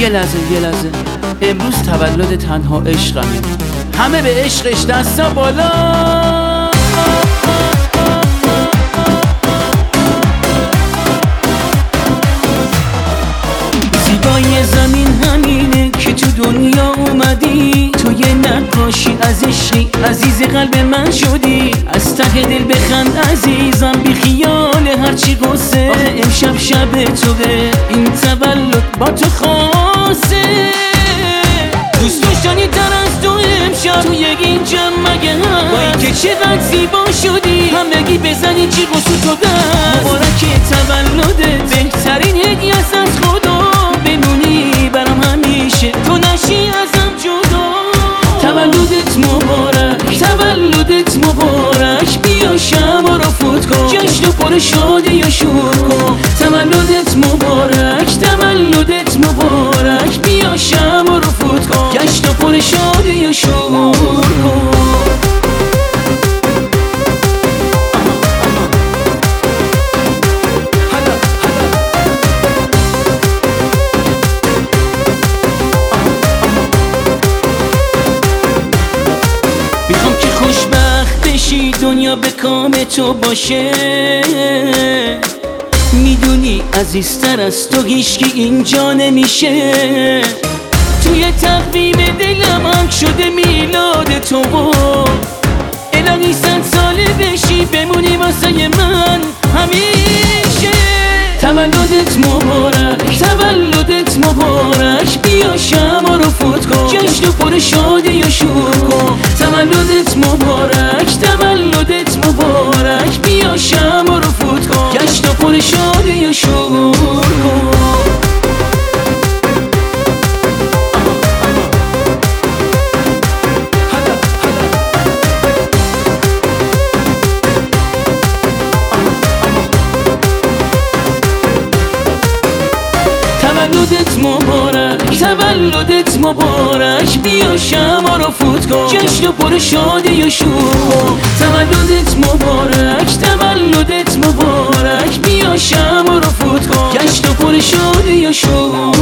یه لحظه امروز تولد تنها عشقمه، همه به عشقش دستا بالا. زیبای زمین همینه که تو دنیا اومدی، تو یه نقاشی از عشقی، عزیز قلب من شدی. از ته دل بخند عزیزم، بی خیال هرچی قصه. آخه امشب شب توه، این تولد با تو خاصه. دوست داشتنی تر از تو امشب توی این جمع مگه هست؟ با اینکه چقدر زیبا شدی، همگی بزنی جیغ و سوت و دست. مبارک تولدت، بهترین هدیه است از خدا. بمونی برام همیشه، تو نشی ازم جدا. تولدت مبارک، تولدت مبارک. بیا شمع رو فوت کن، جشن و پر شادی و شور کن. تولدت مبارک، تولدت مبارک. بیا شمع رو فوت کن، جشن و پر شادی و شور کن. میخوام که خوشبخت بشی، دنیا به کام تو باشه. میدونی عزیزتر از تو هیچکی اینجا نمیشه. توی تقویم دلم هم شده میلاد تو، الهی 100 ساله بشی، بمونی واسه من همیشه. تولدت مبارک، تولدت مبارک. بیا شمع رو فوت کن، جشن و پر شادی و شور کن. تولدت مبارک، تولدت مبارک. بیا شمع رو فوت کن، جشن و پر شادی و شور کن. تولدت مبارک، تولدت مبارک. بیا شمع رو فوت کن، جشن و پر شادی و شور کن. تولدت مبارک، تولدت مبارک. بیا شمع رو فوت کن، جشن و پر شادی و شور